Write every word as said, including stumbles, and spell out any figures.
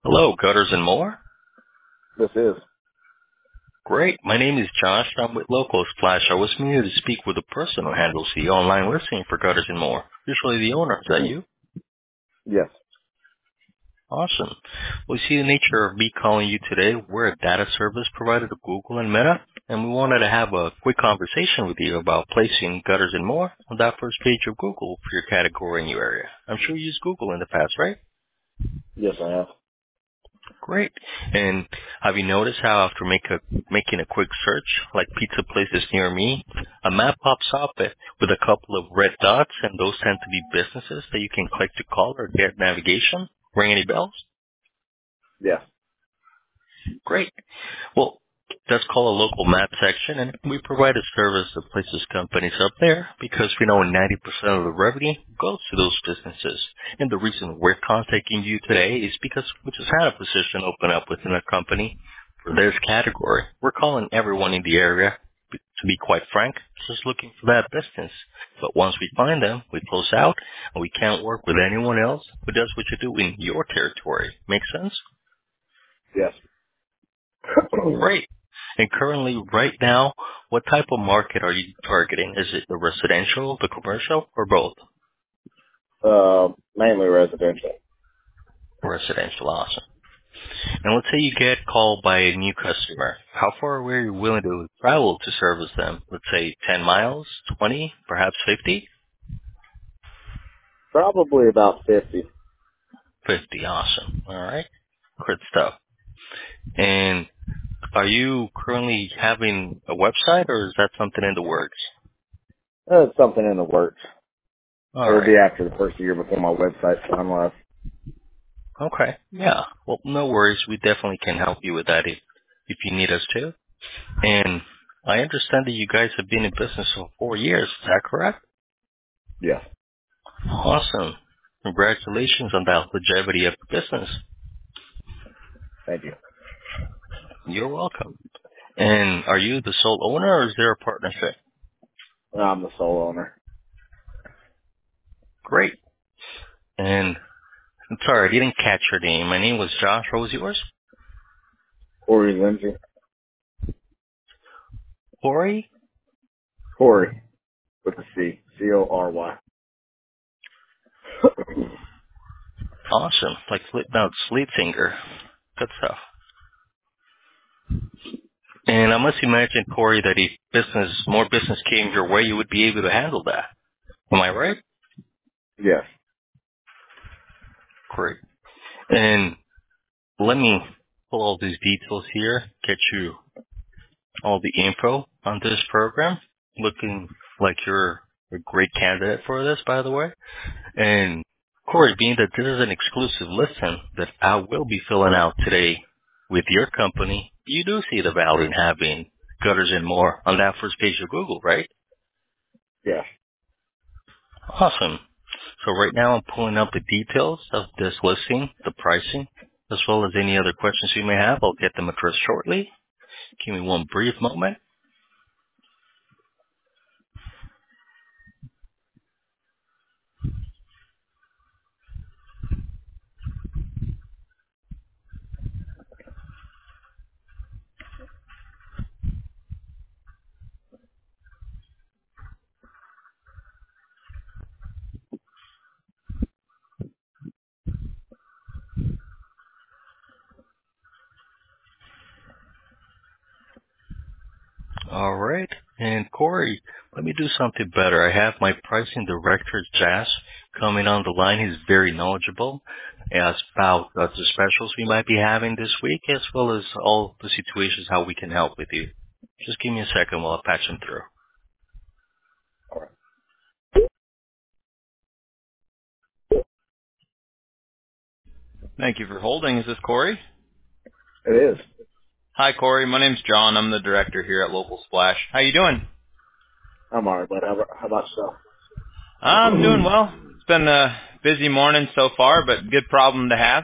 Hello, Gutters and More. This is. Great. My name is Josh. I'm with Local Splash. I was here to speak with the person who handles the online listing for Gutters and More. Usually the owner. Is that you? Yes. Awesome. Well, you see the nature of me calling you today. We're a data service provider to Google and Meta, and we wanted to have a quick conversation with you about placing Gutters and More on that first page of Google for your category in your area. I'm sure you used Google in the past, right? Yes, I have. Great. And have you noticed how after make a, making a quick search, like pizza places near me, a map pops up with a couple of red dots, and those tend to be businesses that you can click to call or get navigation? Ring any bells? Yes. Great. Well, that's called a local map section, and we provide a service that places companies up there because we know ninety percent of the revenue goes to those businesses. And the reason we're contacting you today is because we just had a position open up within a company for this category. We're calling everyone in the area, to be quite frank, just looking for that business. But once we find them, we close out, and we can't work with anyone else who does what you do in your territory. Make sense? Yes. Great. And currently, right now, what type of market are you targeting? Is it the residential, the commercial, or both? uh, mainly residential. Residential, awesome. And let's say you get called by a new customer. How far away are you willing to travel to service them? Let's say ten miles, twenty, perhaps fifty? Probably about fifty. fifty, awesome. All right. Good stuff. And are you currently having a website, or is that something in the works? Uh, it's something in the works. All It'll right. be after the first year before my website's finalized. Okay. Yeah. Well, no worries. We definitely can help you with that if, if you need us to. And I understand that you guys have been in business for four years. Is that correct? Yes. Awesome. Congratulations on that longevity of the business. Thank you. You're welcome. And are you the sole owner, or is there a partnership? I'm the sole owner. Great. And I'm sorry, I didn't catch your name. My name was Josh. What was yours? Corey Lindsay. Corey? Corey with a C. C O R Y. Awesome. Like Slipknot Sleep Singer. Good stuff. And I must imagine, Corey, that if business, more business came your way, you would be able to handle that. Am I right? Yes. Great. And let me pull all these details here, get you all the info on this program. Looking like you're a great candidate for this, by the way. And Corey, being that this is an exclusive listing that I will be filling out today with your company, you do see the value in having Gutters and More on that first page of Google, right? Yes. Awesome. So right now I'm pulling up the details of this listing, the pricing, as well as any other questions you may have. I'll get them addressed shortly. Give me one brief moment. All right. And Corey, let me do something better. I have my pricing director, Jazz, coming on the line. He's very knowledgeable as about uh, the specials we might be having this week, as well as all the situations how we can help with you. Just give me a second while I patch him through. All right. Thank you for holding. Is this Corey? It is. Hi, Corey. My name's John. I'm the director here at Local Splash. How you doing? I'm alright, but how about, how about I'm doing yourself? well. It's been a busy morning so far, but good problem to have.